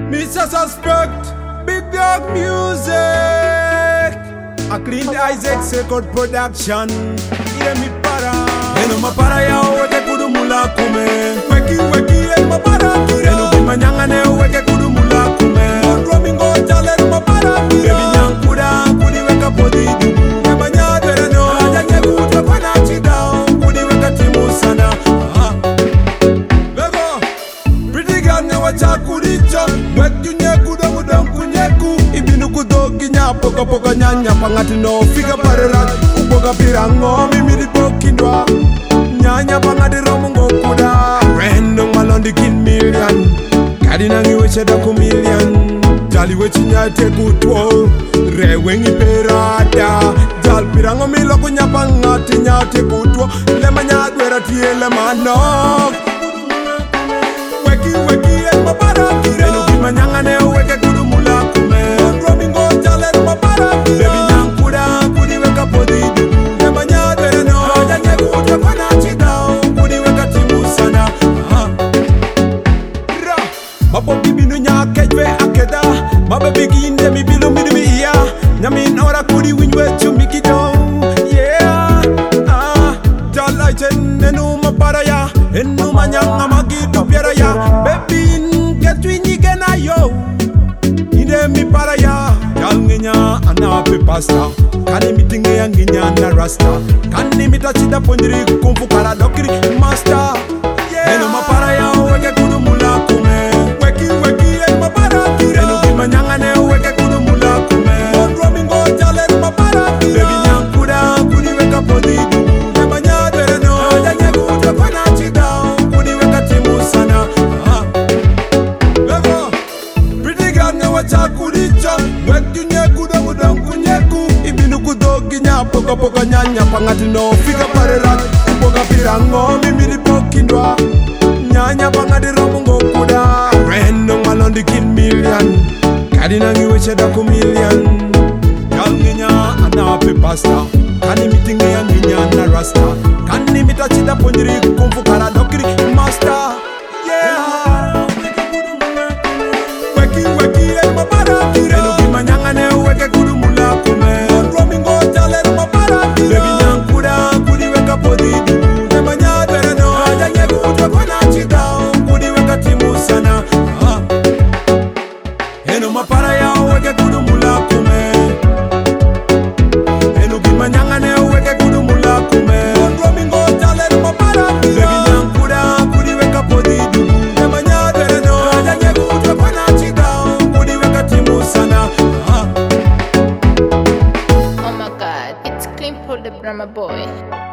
Mr. Suspect, Big Dog Music. A Clean Isaac Second Production. Ile mi para. Eno mapara ya weke kudumula kume. Weki mapara kire. Eno bimanyanga ne weke kudumula kume. Ondro mingo chale mapara kire. Baby nyankuda kudi weka podi dubu. Nebanya dere no. Aja nyekuta kwa na chida. Kudi weka timu sana. Lego, pretty girl ne wacha kudicho. Wetu nyeku do mudonku nyeku. Ibinu kudogi nya poko nyanya pangati no figa parerat. Upoga pirango mimi di pokindwa. Nyanya pangati romungo kuda. Random malondi kin million. Kadi nangi weche da ku million. Jali wechi nyate kutwo. Rewengi perada. Jal pirango milo kunyapa ngati nyate kutwo. Lema nyadwera tiele manok. Weki mapara kire. Enu bimanyanga ne weke kudumula kume. Ondro mingo chale mapara kire. Baby nyankuda kudi weka podi dubu. Lema nyadwera no. Aja nyekuta kwa na chida. Kudi weka timu sana. Mapo bibi no nya kejwe akeda. Mabe bigi inde mi bilu mi dumi ya. Nyami nora kudi winjwe chumiki do. Yeah. Jala chen enu mapara ya. Enu manyanga magidu piera ya. Baby ketwi nyigena yo. Inde mi para ya. Jal ngenya anape pasta. Kani mitinge ya ngenya na rasta. Kani mitachida ponjiri kumfu kara dokiri master. Enu mapara ya weke kudumula kume. Weki mapara kire. Enu bimanyanga ne weke kudumula kume. Ondro mingo chale mapara kire. Baby nyankuda kudi weka podi dubu. Nebanya dere no. Aja nyekuta kwa na chida. Kudi weka timu sana. Lego, pretty girl ne wacha kudicho. Wetu nyeku do mudonku nyeku. Ibinu kudogi nya poko nyanya pangati no figa parerat. Upoga pirango mimi di pokindwa. Nyanya pangati romungo kuda. Random malondi kin million. Kadi nangi weche da ku million. Jal ngenya anape pasta. Kani mitinge ya ngenya na rasta. Kani mitachida ponjiri kumfu kara dokiri master. Yeah. Weki mapara kire. Enu bimanyanga ne weke kudumula kume. Ondro mingo chale mapara kire. Baby nyankuda kudi weka podi dubu. Nebanya dere no. Aja nyekuta kwa na chida. Kudi weka timu sana. Enu mapara ya weke kudumula kume. Enu bimanyanga ne weke kudumula kume. Ondro mingo chale mapara kire. Baby nyankuda kudi weka podi dubu. Nebanya dere no. Aja nyekuta kwa na chida. Kudi weka timu sana. Oh my god, it's Clean Pull the Brahma Boy.